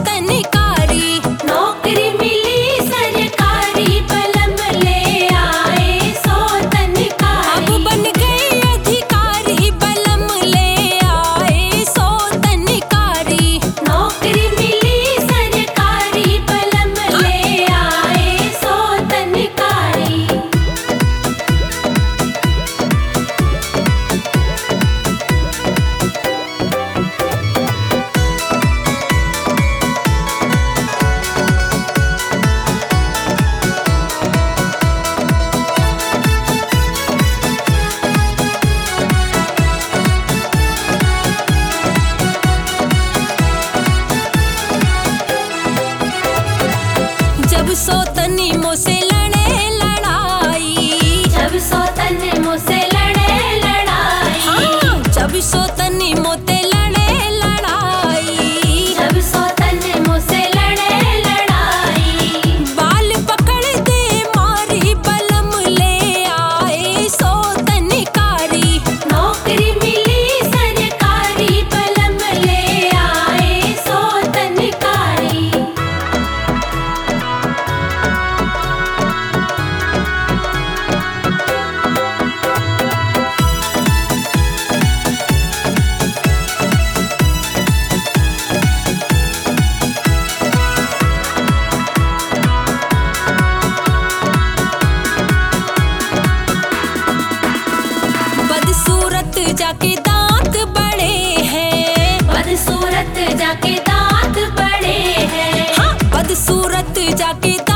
सोतनकारी। नौकरी मिली सरकारी बलम ले आए सोतनकारी। अब बन गए अधिकारी बलम ले आए सोतनकारी। नौकरी मिली सरकारी बलम ले आए सोतनकारी। जब सोतनी मुझसे लड़े लड़ाई। जब सोतनी मुझसे लड़े लड़ाई। हाँ, जब सोतनी मोते लड़े लड़ाई। जब सोतनी मुझसे लड़े लड़ाई। बाल पकड़ दे मारी बलम ले आए सोतनकारी। नौकरी मिली सरकारी बलम ले आए सोतनकारी। बदसूरत जाके दांत बड़े हैं। बदसूरत जाके दांत बड़े हैं। हाँ, बदसूरत जाके